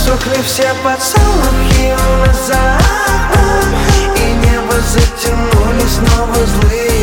Засохли все поцелуи у нас за окном, и небо затянули снова злые